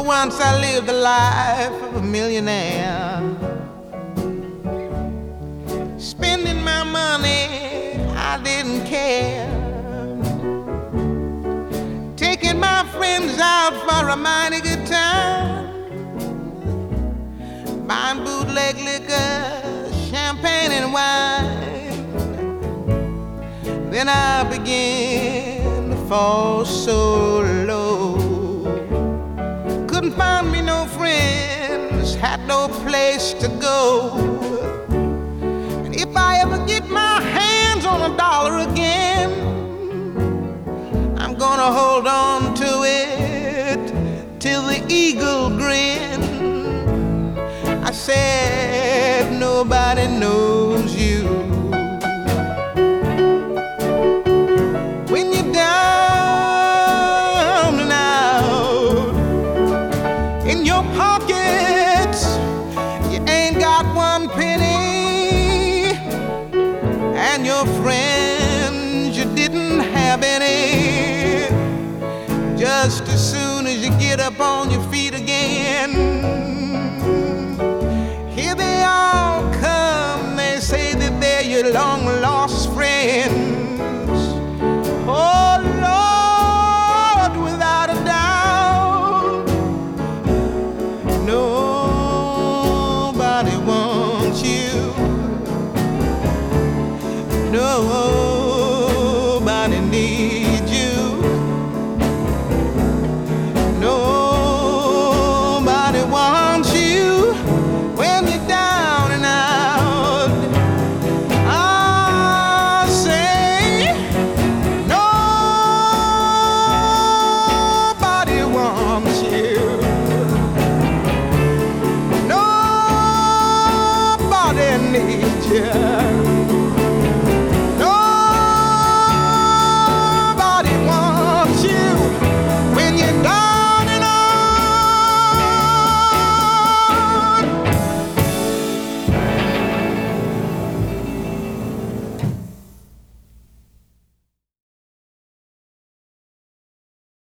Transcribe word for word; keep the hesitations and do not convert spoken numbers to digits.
once I lived the life of a millionaire, spending my money, I didn't care, taking my friends out for a mighty good time, buying bootleg liquor, champagne and wine. Then I began to fall so low, couldn't find me no friends, had no place to go. And if I ever get my hands on a dollar again, I'm gonna hold on to it till the eagle grin. I said, nobody knows you when you're down and out. In your pockets, you ain't got one penny, and your friends, you didn't have any. Just as soon as you get up on your feet again, here they all come. They say that they're your long-lost friends. Oh, Lord, without a doubt, no